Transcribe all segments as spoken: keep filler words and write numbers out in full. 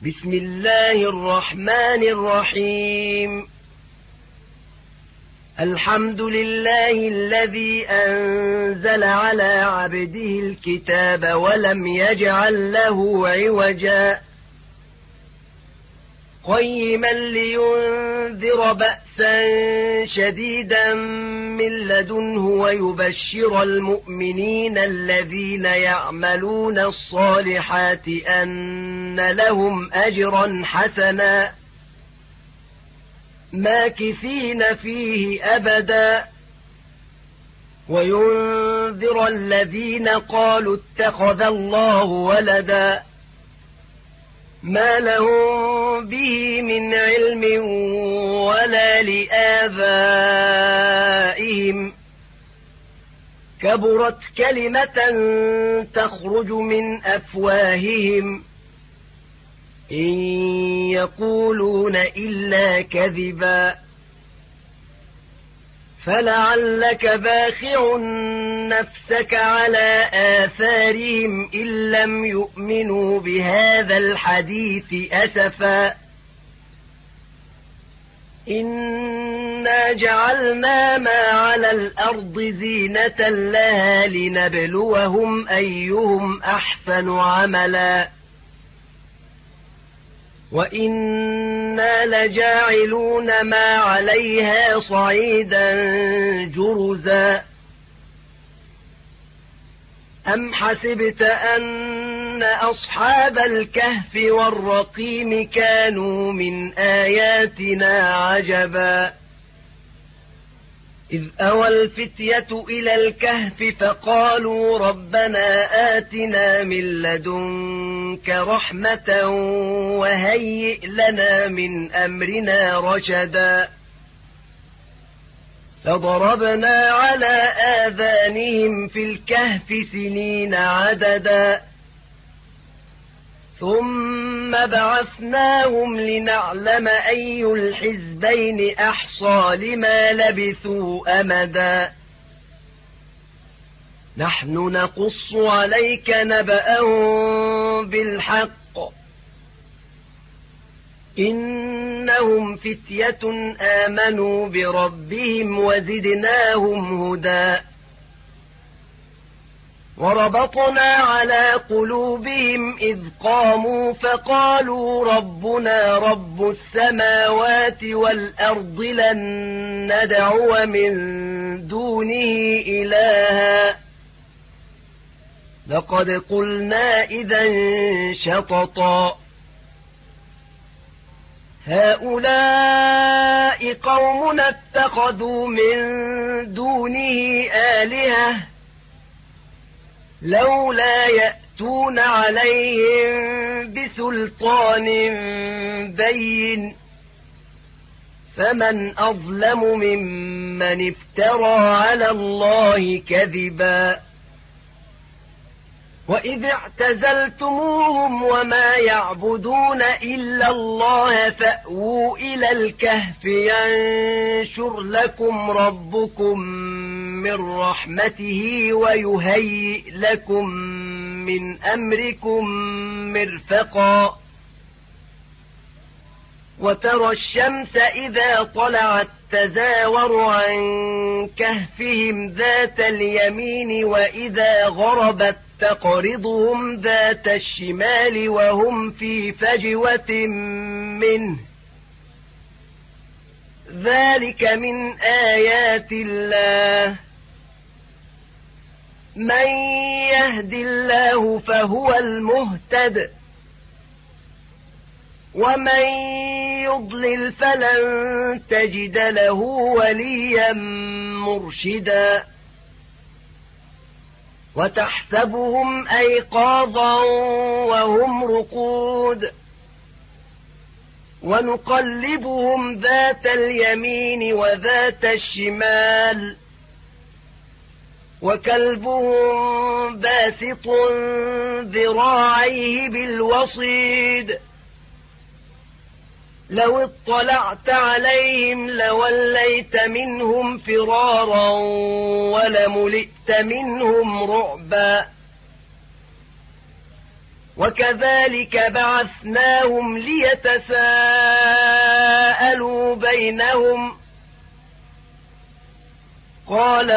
بسم الله الرحمن الرحيم. الحمد لله الذي أنزل على عبده الكتاب ولم يجعل له عوجا قيما لينذر بأسا شديدا من لدنه ويبشر المؤمنين الذين يعملون الصالحات أن لهم أجرا حسنا ماكثين فيه أبدا وينذر الذين قالوا اتخذ الله ولدا ما لهم به من علم ولا لآبائهم كبرت كلمة تخرج من أفواههم إن يقولون إلا كذبا فلعلك باخع نفسك على آثارهم إن لم يؤمنوا بهذا الحديث أسفا إنا جعلنا ما على الأرض زينة لها لنبلوهم أيهم أحسن عملا وإنا لجاعلون ما عليها صعيدا جرزا أم حسبت أن أصحاب الكهف والرقيم كانوا من آياتنا عجبا إذ أوى الفتية إلى الكهف فقالوا ربنا آتنا من لدنك رحمة وهيئ لنا من أمرنا رشدا فضربنا على آذانهم في الكهف سنين عددا ثم بعثناهم لنعلم أي الحزبين أحصى لما لبثوا أمدا نحن نقص عليك نبأهم بالحق إنهم فتية آمنوا بربهم وزدناهم هدى وربطنا على قلوبهم إذ قاموا فقالوا ربنا رب السماوات والأرض لن ندعو من دونه إلها لقد قلنا إذا شططا هؤلاء قوم اتخذوا من دونه آلهة لولا يأتون عليهم بسلطان بين فمن أظلم ممن افترى على الله كذبا وإذ اعتزلتموهم وما يعبدون إلا الله فأووا إلى الكهف ينشر لكم ربكم من رحمته ويهيئ لكم من أمركم مرفقا وترى الشمس إذا طلعت تزاور عن كهفهم ذات اليمين وإذا غربت تقرضهم ذات الشمال وهم في فجوة منه ذلك من آيات الله من يهد الله فهو المهتد ومن يضلل فلن تجد له وليا مرشدا وتحسبهم أيقاظا وهم رقود ونقلبهم ذات اليمين وذات الشمال وكلبهم باسط ذراعيه بالوصيد لو اطلعت عليهم لوليت منهم فرارا ولملئت منهم رعبا وكذلك بعثناهم ليتساءلوا بينهم قال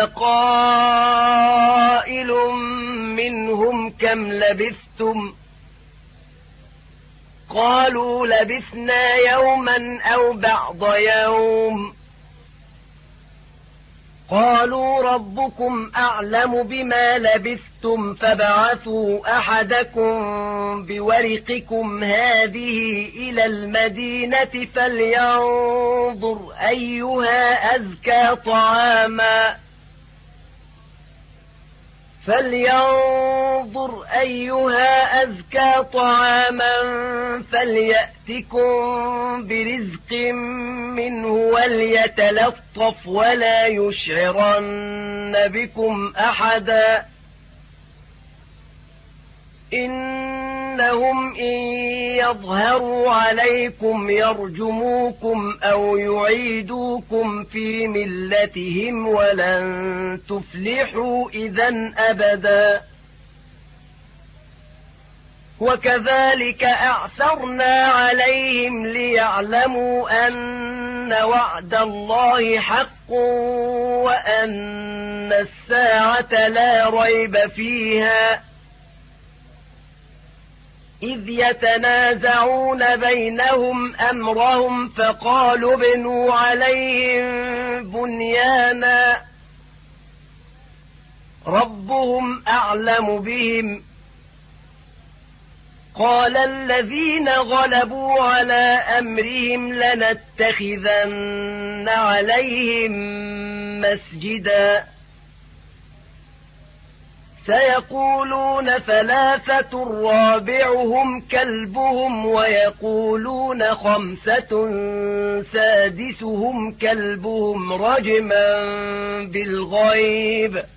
قائل منهم كم لبثتم قالوا لبثنا يوما أو بعض يوم قالوا ربكم أعلم بما لبثتم فابعثوا أحدكم بورقكم هذه إلى المدينة فلينظر أيها أزكى طعاما فلينظر أيها أزكى طعاما فليأتكم برزق منه وليتلطف ولا يشعرن بكم أحدا إنهم إن يظهروا عليكم يرجموكم أو يعيدوكم في ملتهم ولن تفلحوا إذا أبدا وكذلك أعثرنا عليهم ليعلموا أن وعد الله حق وأن الساعة لا ريب فيها إذ يتنازعون بينهم أمرهم فقالوا ابنوا عليهم بنيانا ربهم أعلم بهم قال الذين غلبوا على أمرهم لنتخذن عليهم مسجدا سيقولون ثلاثة رابعهم كلبهم ويقولون خمسة سادسهم كلبهم رجما بالغيب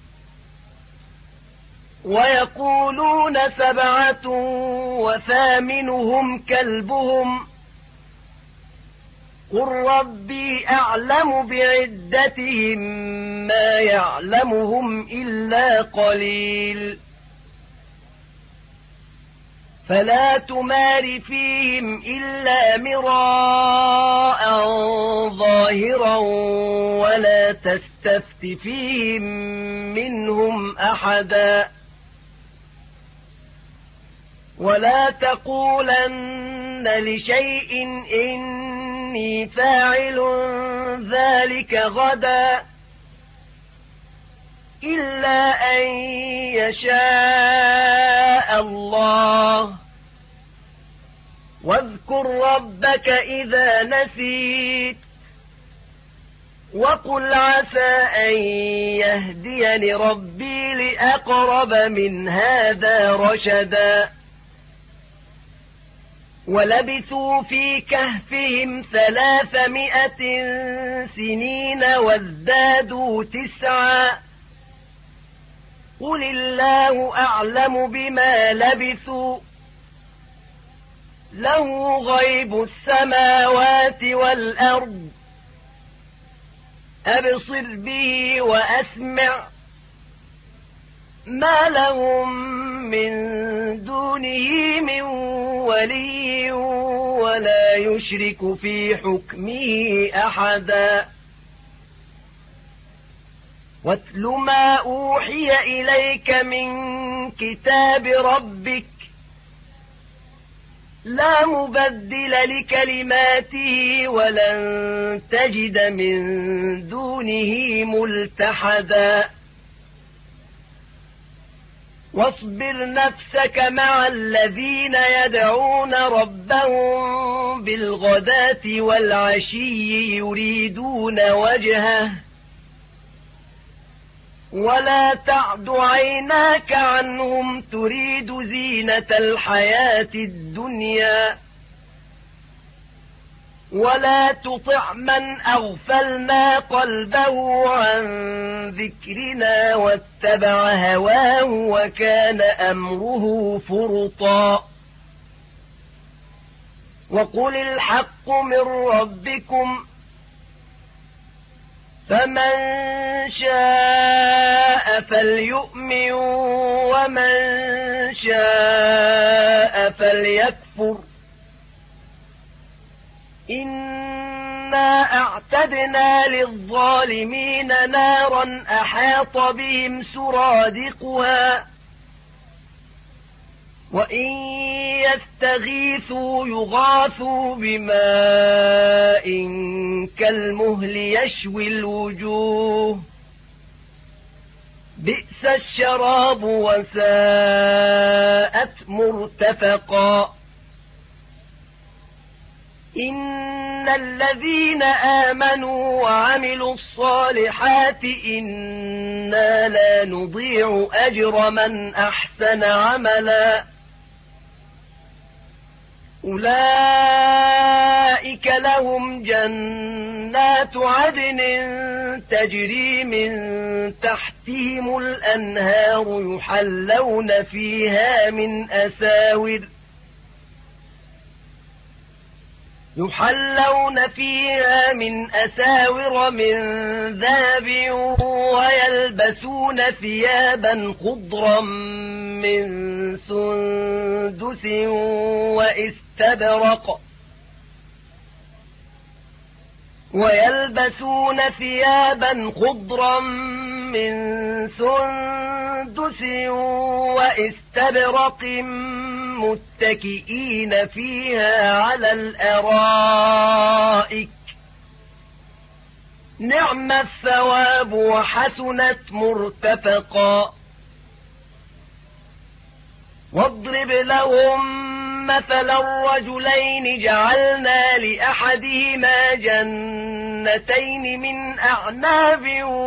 ويقولون سبعة وثامنهم كلبهم قل ربي أعلم بعدتهم ما يعلمهم إلا قليل فلا تمار فيهم إلا مراء ظاهرا ولا تستفت فيهم منهم أحدا ولا تقولن لشيء إني فاعل ذلك غدا إلا أن يشاء الله واذكر ربك إذا نسيت وقل عسى أن يهديني ربي لأقرب من هذا رشدا ولبثوا في كهفهم ثلاثمائة سنين وازدادوا تسعا قل الله أعلم بما لبثوا له غيب السماوات والأرض أبصر به وأسمع ما لهم من دونه من ولي ولا يشرك في حكمه أحدا واتل ما أوحي إليك من كتاب ربك لا مبدل لكلماته ولن تجد من دونه ملتحدا واصبر نفسك مع الذين يدعون ربهم بالغداة والعشي يريدون وجهه ولا تعد عيناك عنهم تريد زينة الحياة الدنيا ولا تطع من أغفلنا قلبه عن ذكرنا واتبع هواه وكان أمره فرطا وقل الحق من ربكم فمن شاء فليؤمن ومن شاء فليكفر إنا أعتدنا للظالمين نارا أحاط بهم سرادقها وإن يستغيثوا يغاثوا بماء كالمهل يشوي الوجوه بئس الشراب وساءت مرتفقا إن الذين آمنوا وعملوا الصالحات إنا لا نضيع أجر من أحسن عملا أولئك لهم جنات عدن تجري من تحتهم الأنهار يحلون فيها من أساور يحلون فيها من أساور من ذهب ويلبسون ثيابا خضرا من سندس وإستبرق ويلبسون ثيابا خضرا من سندس وإستبرق متكئين فيها على الأرائك نعم الثواب وحسنت مرتفقا واضرب لهم مثل الرجلين جعلنا لأحدهما جنتين من أعناب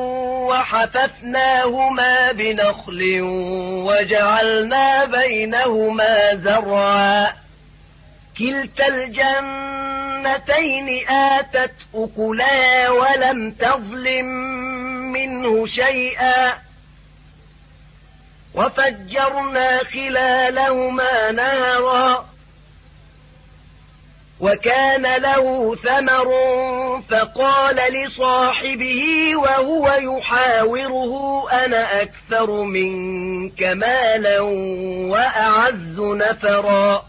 وحففناهما بنخل وجعلنا بينهما زرعا كلتا الجنتين آتت أكلها ولم تظلم منه شيئا وفجرنا خلالهما نهرا وكان له ثمر فقال لصاحبه وهو يحاوره أنا أكثر منك مالا وأعز نفرا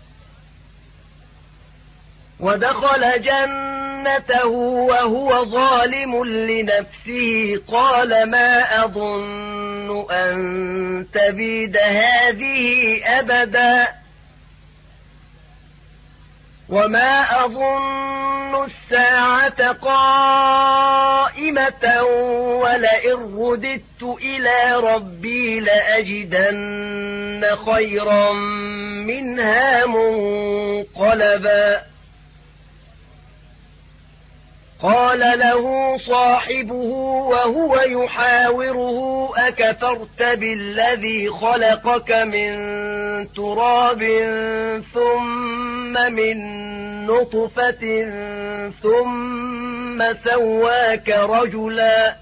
ودخل جنته وهو ظالم لنفسه قال ما أظن أن تبيد هذه أبدا وما أظن الساعة قائمة ولئن رددت إلى ربي لأجدن خيرا منها منقلبا قال له صاحبه وهو يحاوره أكفرت بالذي خلقك من تراب ثم من نطفة ثم سواك رجلا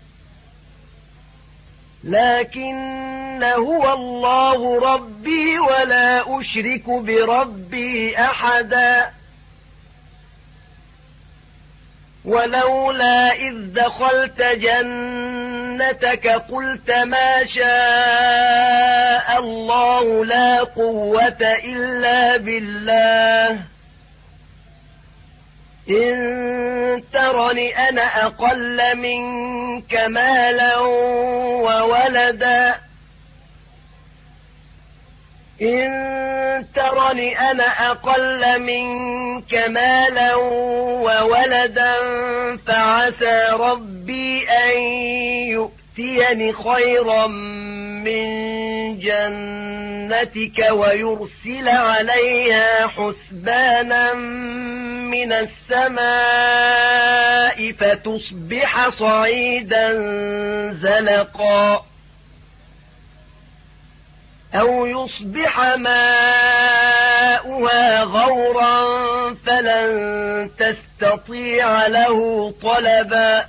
لكن هو الله ربي ولا أشرك بربي أحدا ولولا إذ دخلت جنتك قلت ما شاء الله لا قوة إلا بالله إن ترني أنا أقل منك مالا وولدا إن ترني أنا أقل منك مالا وولدا فعسى ربي أن يؤتيني خيرا من جنتك ويرسل عليها حسبانا من السماء فتصبح صعيدا زلقا أو يصبح ماؤها غورا فلن تستطيع له طلبا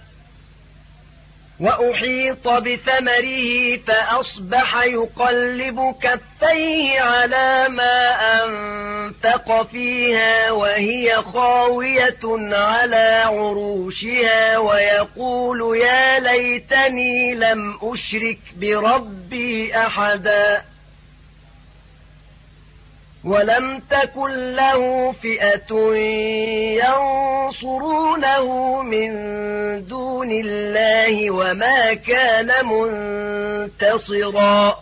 وأحيط بثمره فأصبح يقلب كفيه على ما أنفق فألق فيها وهي خاوية على عروشها ويقول يا ليتني لم أشرك بربي أحدا ولم تكن له فئة ينصرونه من دون الله وما كان منتصرا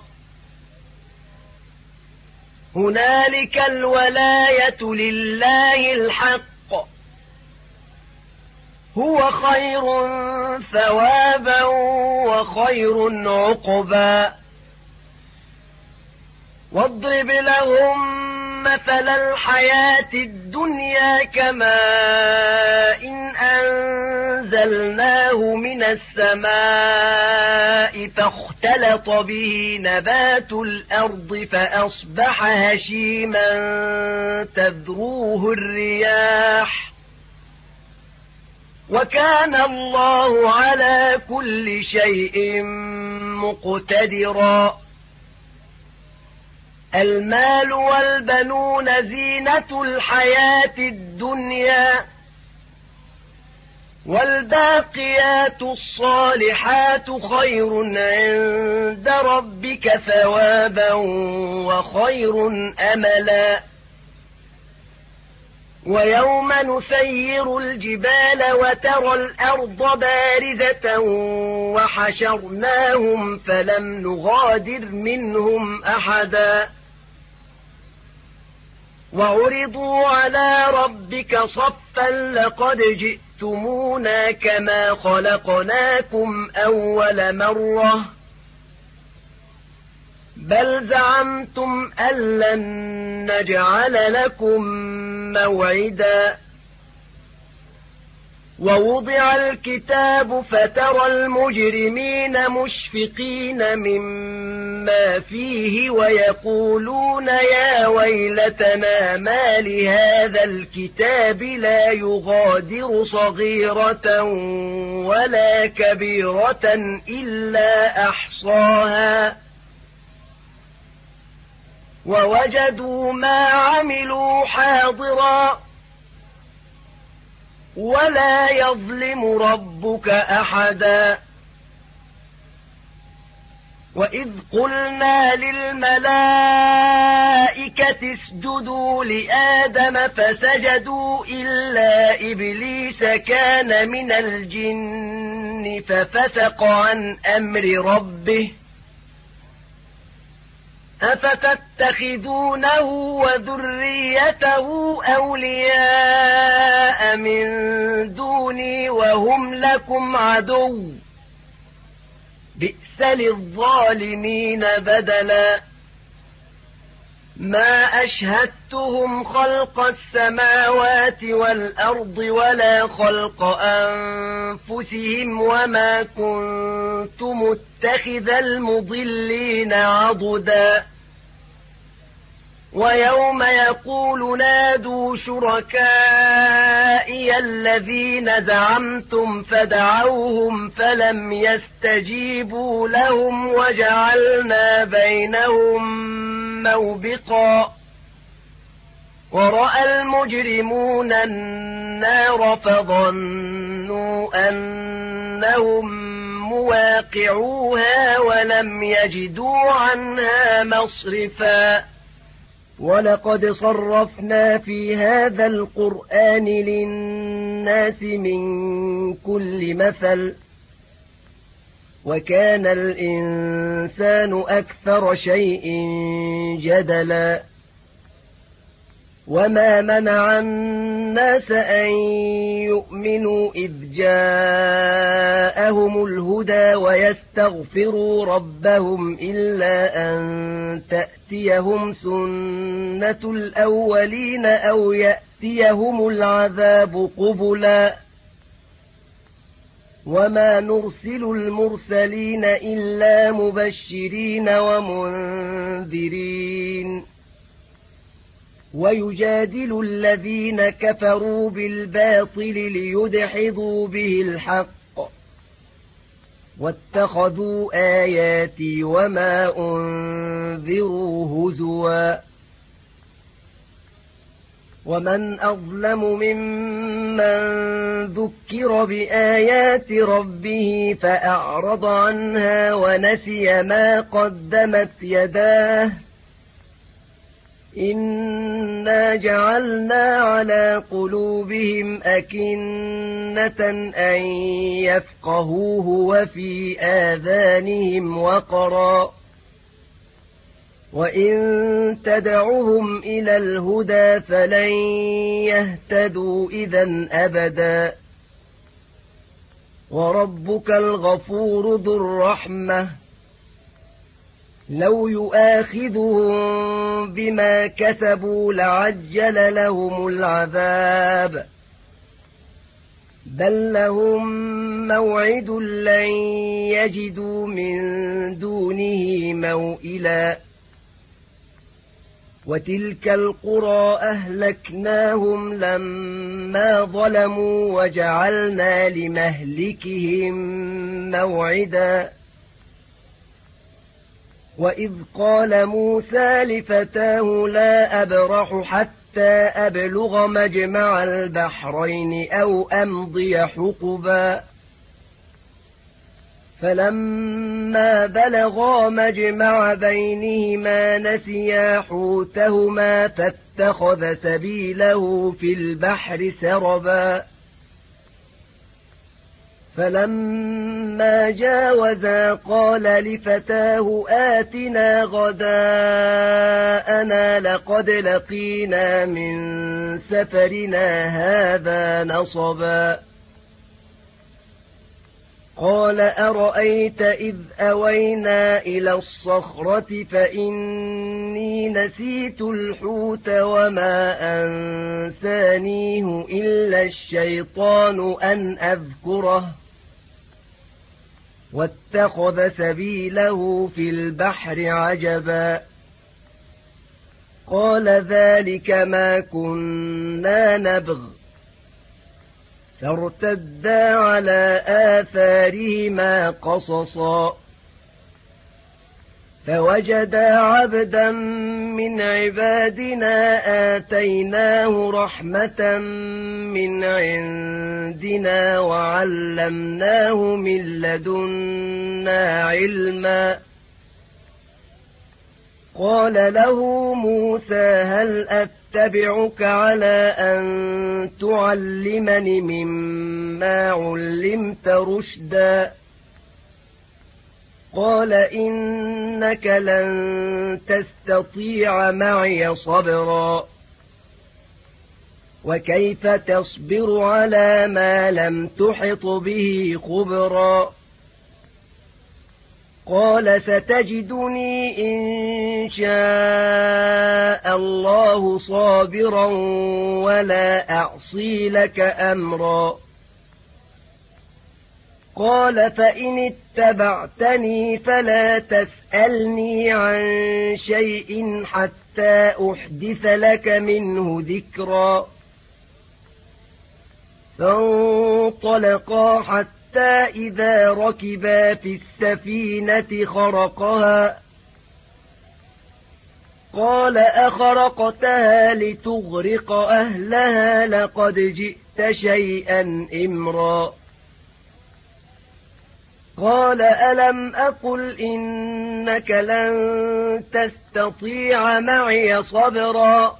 هنالك الولاية لله الحق هو خير ثوابا وخير عقبا واضرب لهم مثل الحياة الدنيا كماء إن أنزلناه من السماء فاختلط به نبات الأرض فأصبح هشيما تذروه الرياح وكان الله على كل شيء مقتدرا المال والبنون زينة الحياة الدنيا والباقيات الصالحات خير عند ربك ثوابا وخير أملا ويوم نسير الجبال وترى الأرض بارزة وحشرناهم فلم نغادر منهم أحدا وعرضوا على ربك صفا لقد جئتمونا كما خلقناكم أول مرة بل زعمتم أن لن نجعل لكم موعدا ووضع الكتاب فترى المجرمين مشفقين مما فيه ويقولون يا ويلتنا ما لهذا الكتاب لا يغادر صغيرة ولا كبيرة إلا أحصاها ووجدوا ما عملوا حاضرا ولا يظلم ربك أحدا وإذ قلنا للملائكة اسجدوا لآدم فسجدوا إلا إبليس كان من الجن ففسق عن أمر ربه أفتتخذونه وذريته أولياء من دوني وهم لكم عدو بئس للظالمين بدلا ما أشهدتهم خلق السماوات والأرض ولا خلق أنفسهم وما كنت متخذ المضلين عضدا ويوم يقول نادوا شركائي الذين زعمتم فدعوهم فلم يستجيبوا لهم وجعلنا بينهم موبقا ورأى المجرمون النار فظنوا أنهم مواقعوها ولم يجدوا عنها مصرفا ولقد صرفنا في هذا القرآن للناس من كل مثل وكان الإنسان أكثر شيء جدلا وما منع الناس أن يؤمنوا إذ جاءهم الهدى ويستغفروا ربهم إلا أن تأتيهم سنة الأولين أو يأتيهم العذاب قبلا وما نرسل المرسلين إلا مبشرين ومنذرين ويجادل الذين كفروا بالباطل ليدحضوا به الحق واتخذوا آياتي وما أنذروا هزوا ومن أظلم ممن ذكر بآيات ربه فأعرض عنها ونسي ما قدمت يداه إنا جعلنا على قلوبهم أكنة أن يفقهوه وفي آذانهم وقرا وإن تدعهم إلى الهدى فلن يهتدوا إذا أبدا وربك الغفور ذو الرحمة لو يؤاخذهم بما كسبوا لعجل لهم العذاب بل لهم موعد لن يجدوا من دونه موئلا وتلك القرى أهلكناهم لما ظلموا وجعلنا لمهلكهم موعدا وإذ قال موسى لفتاه لا أبرح حتى أبلغ مجمع البحرين أو أمضي حقبا فلما بلغا مجمع بينهما نسيا حوتهما فاتخذ سبيله في البحر سربا فلما جاوزا قال لفتاه آتنا غداءنا لقد لقينا من سفرنا هذا نصبا قال أرأيت إذ أوينا إلى الصخرة فإني نسيت الحوت وما أنسانيه إلا الشيطان أن أذكره واتخذ سبيله في البحر عجبا قال ذلك ما كنا نبغ فارتدا على آثارهما قصصا فوجدا عبدا من عبادنا آتيناه رحمة من عندنا وعلمناه من لدنا علما قال له موسى هل أتبعك على أن تعلمني مما علمت رشدا قال إنك لن تستطيع معي صبرا وكيف تصبر على ما لم تحط به خبرا قال ستجدني إن شاء الله صابرا ولا أعصي لك أمرا قال فإن اتبعتني فلا تسألني عن شيء حتى أحدث لك منه ذكرا فانطلقا حتى إذا ركبا في السفينة خرقها قال أخرقتها لتغرق أهلها لقد جئت شيئا إمرا قال ألم أقل إنك لن تستطيع معي صبرا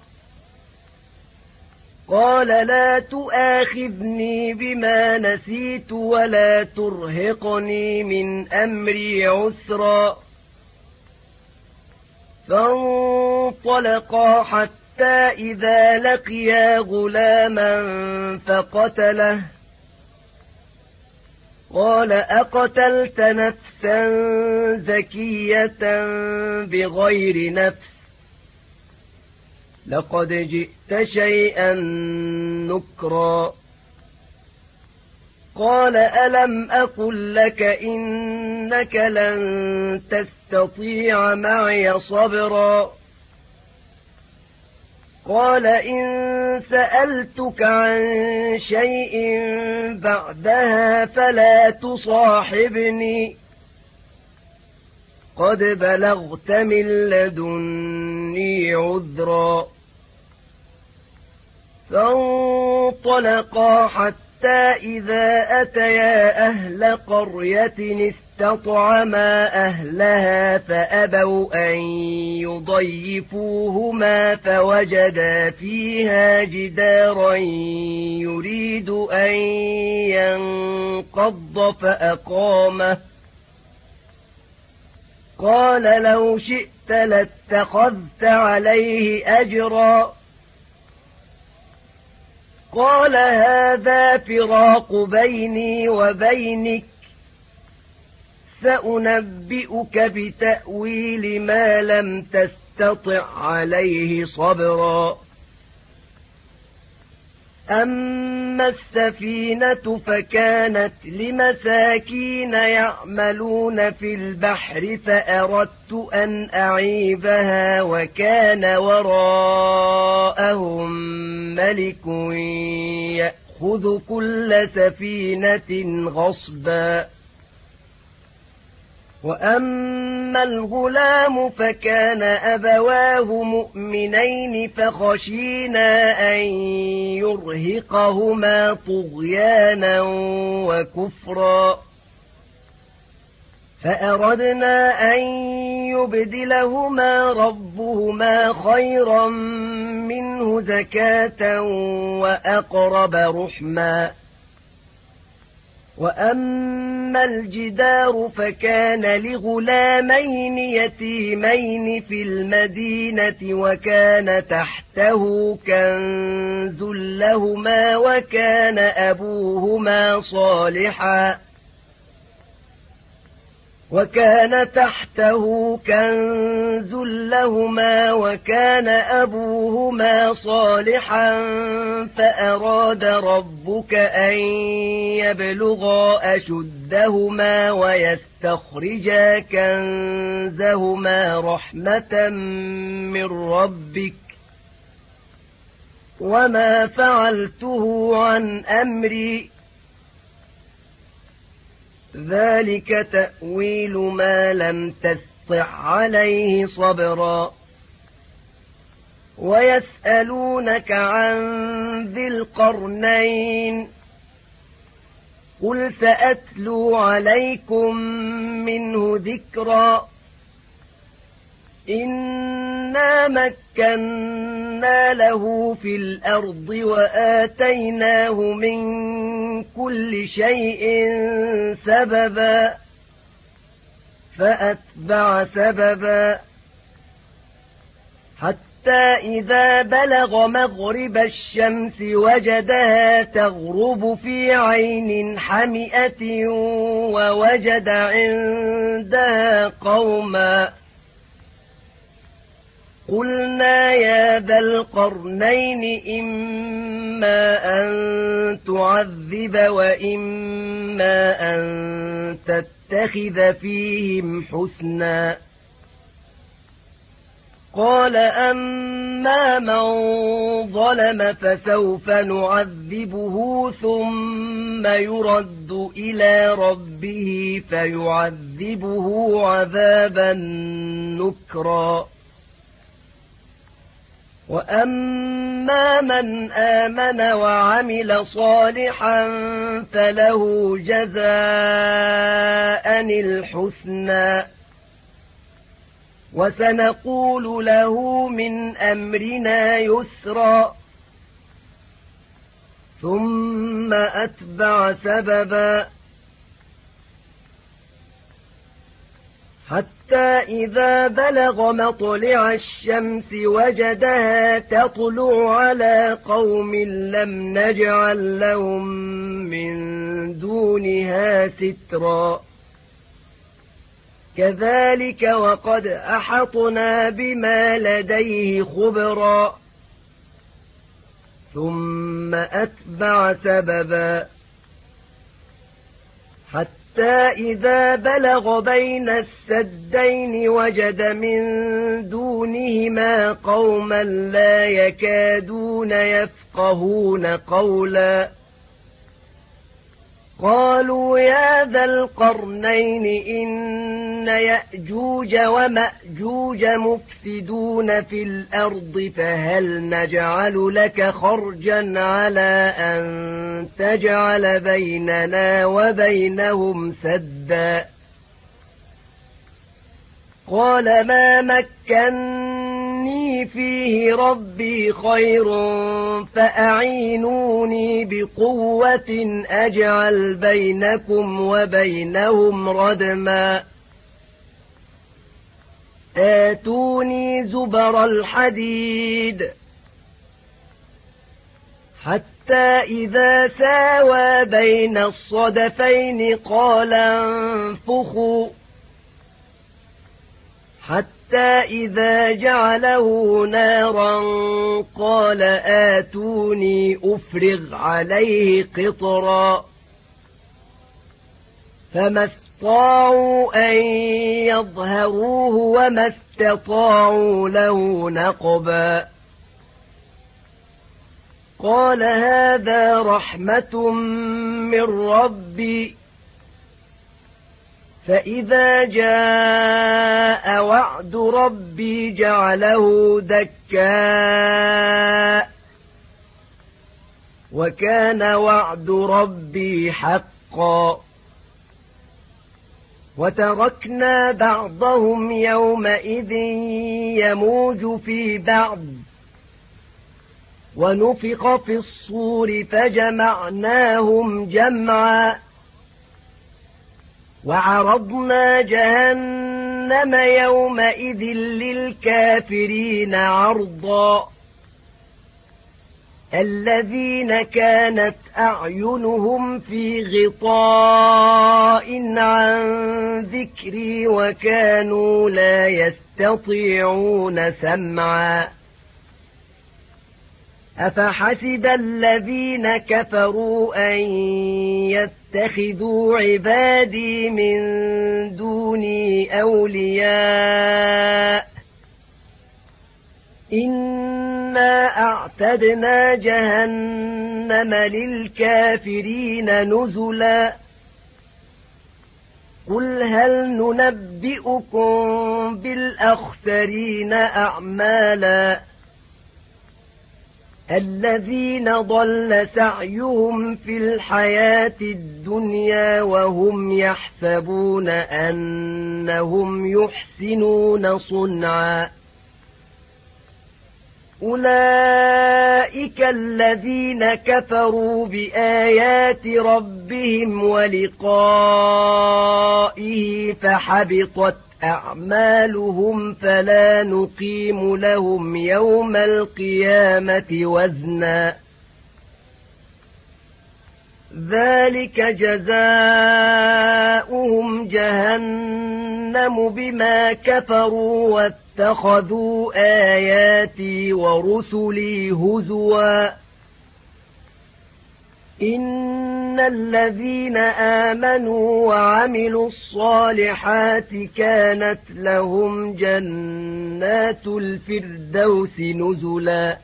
قال لا تؤاخذني بما نسيت ولا ترهقني من أمري عسرا فانطلقا حتى إذا لقيا غلاما فقتله قال أقتلت نفسا زكية بغير نفس لقد جئت شيئا نكرا قال ألم أقل لك إنك لن تستطيع معي صبرا قال إن سألتك عن شيء بعدها فلا تصاحبني قد بلغت من لدني عذرا فانطلقا حتى إذا أتيا أهل قرية استطعما أهلها فأبوا أن يضيفوهما فوجدا فيها جدارا يريد أن ينقض فأقامه قال لو شئت لاتخذت عليه أجرا قال هذا فراق بيني وبينك سأنبئك بتأويل ما لم تستطع عليه صبرا أما السفينة فكانت لمساكين يعملون في البحر فأردت أن أعيبها وكان وراءهم ملك يأخذ كل سفينة غصبا وأما الغلام فكان أبواه مؤمنين فخشينا أن يرهقهما طغيانا وكفرا فأردنا أن يبدلهما ربهما خيرا منه زكاة وأقرب رحما وأما الجدار فكان لغلامين يتيمين في المدينة وكان تحته كنز لهما وكان أبوهما صالحا وكان تحته كنز لهما وكان أبوهما صالحا فأراد ربك أن يبلغا أشدهما ويستخرجا كنزهما رحمة من ربك وما فعلته عن أمري ذلك تأويل ما لم تستطع عليه صبرا ويسألونك عن ذي القرنين قل سأتلو عليكم منه ذكرا إنا مكنا له في الأرض وآتيناه من كل شيء سببا فأتبع سببا حتى إذا بلغ مغرب الشمس وجدها تغرب في عين حمئة ووجد عندها قوما قلنا يا ذا القرنين إما أن تعذب وإما أن تتخذ فيهم حسنا قال أما من ظلم فسوف نعذبه ثم يرد إلى ربه فيعذبه عذابا نكرا وأما من آمن وعمل صالحا فله جزاء الحسنى وسنقول له من أمرنا يسرا ثم أتبع سببا حتى إذا بلغ مطلع الشمس وجدها تطلع على قوم لم نجعل لهم من دونها سترا كذلك وقد أحطنا بما لديه خبرا ثم أتبع سببا حتى إذا بلغ بين السدين وجد من دونهما قوما لا يكادون يفقهون قولا قالوا يا ذا القرنين إن يأجوج ومأجوج مفسدون في الأرض فهل نجعل لك خرجا على أن تجعل بيننا وبينهم سدا قال ما مكني فيه ربي خير فأعينوني بقوة أجعل بينكم وبينهم ردما آتوني زبر الحديد حتى إذا ساوى بين الصدفين قال انفخوا حتى إذا جعله نارا قال آتوني أفرغ عليه قطرا فما استطاعوا أن يظهروه وما استطاعوا له نقبا قال هذا رحمة من ربي فإذا جاء وعد ربي جعله دكاء وكان وعد ربي حقا وتركنا بعضهم يومئذ يموج في بعض ونفخ في الصور فجمعناهم جمعا وعرضنا جهنم يومئذ للكافرين عرضا الذين كانت أعينهم في غطاء عن ذكري وكانوا لا يستطيعون سمعا أفحسب الذين كفروا أن يتخذوا عبادي من دوني أولياء إنا أعتدنا جهنم للكافرين نزلا قل هل ننبئكم بالأخسرين أعمالا الذين ضل سعيهم في الحياة الدنيا وهم يحسبون أنهم يحسنون صنعا أولئك الذين كفروا بآيات ربهم ولقائه فحبطت أعمالهم فلا نقيم لهم يوم القيامة وزنا ذلك جزاؤهم جهنم بما كفروا واتخذوا آياتي ورسلي هزوا إن الذين آمنوا وعملوا الصالحات كانت لهم جنات الفردوس نزلا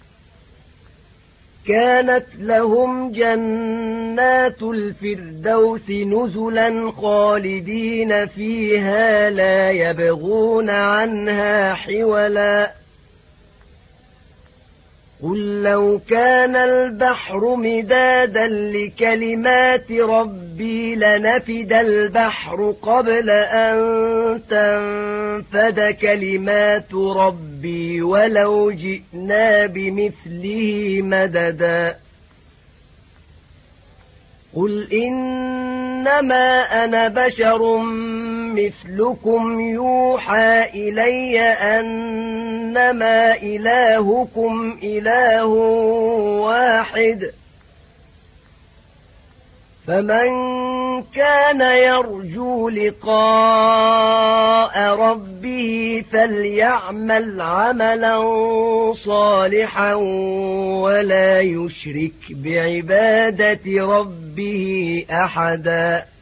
كانت لهم جنات الفردوس نزلا خالدين فيها لا يبغون عنها حولا قل لو كان البحر مدادا لكلمات ربي لنفد البحر قبل أن تنفد كلمات ربي ولو جئنا بمثله مددا قل إنما أنا بشر مثلكم يوحى إلي أنما إلهكم إله واحد فمن كان يرجو لقاء ربه فليعمل عملا صالحا ولا يشرك بعبادة ربه أحدا